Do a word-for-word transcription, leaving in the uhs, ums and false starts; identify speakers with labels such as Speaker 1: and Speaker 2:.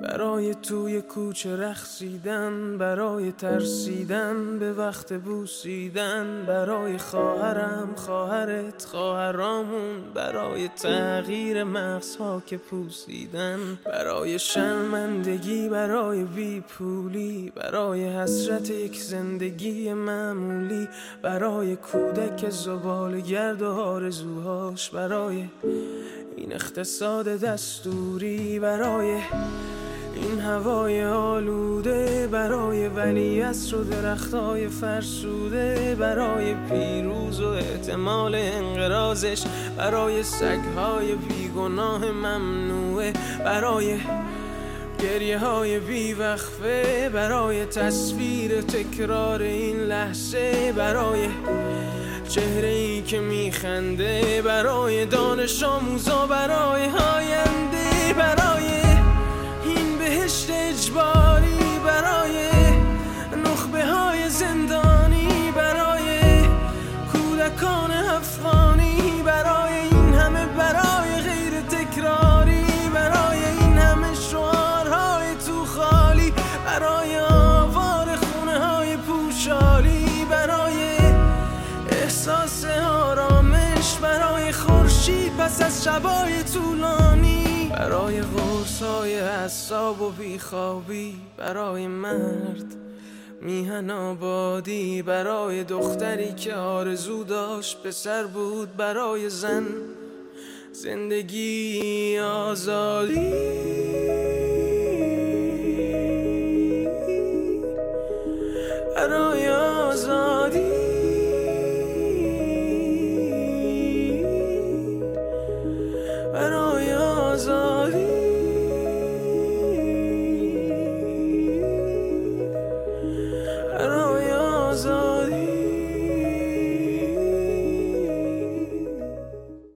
Speaker 1: برای توی کوچه رقصیدن، برای ترسیدن به وقت بوسیدن، برای خواهرم خواهرت خواهرامون، برای تغییر مغزها که پوسیدن، برای شرمندگی برای بی پولی، برای حسرت یک زندگی معمولی، برای کودک زباله‌گرد و آرزوهاش، برای این اقتصاد دستوری، برای این هوای آلوده، برای ولیعصر و درختای فرسوده، برای پیروز و احتمال انقراضش، برای سگهای بیگناه ممنوعه، برای گریه های بیوقفه، برای تصویر تکرار این لحظه، برای چهره ای که میخنده، برای دانش آموزا، برای آینده، برای این بهشت اجباری، برای نخبه های زندانی، برای کودکان افغانی، برای این همه برای غیر تکراری، برای این همه شعارهای تو خالی، برای آوار خونه های پوشالی، برای احساس آرامش، برای خورشید پس از شبای طولانی، برای قرصای اعصاب و بیخوابی، برای مرد میهن آبادی، برای دختری که آرزو داشت پسر بود، برای زن زندگی آزادی.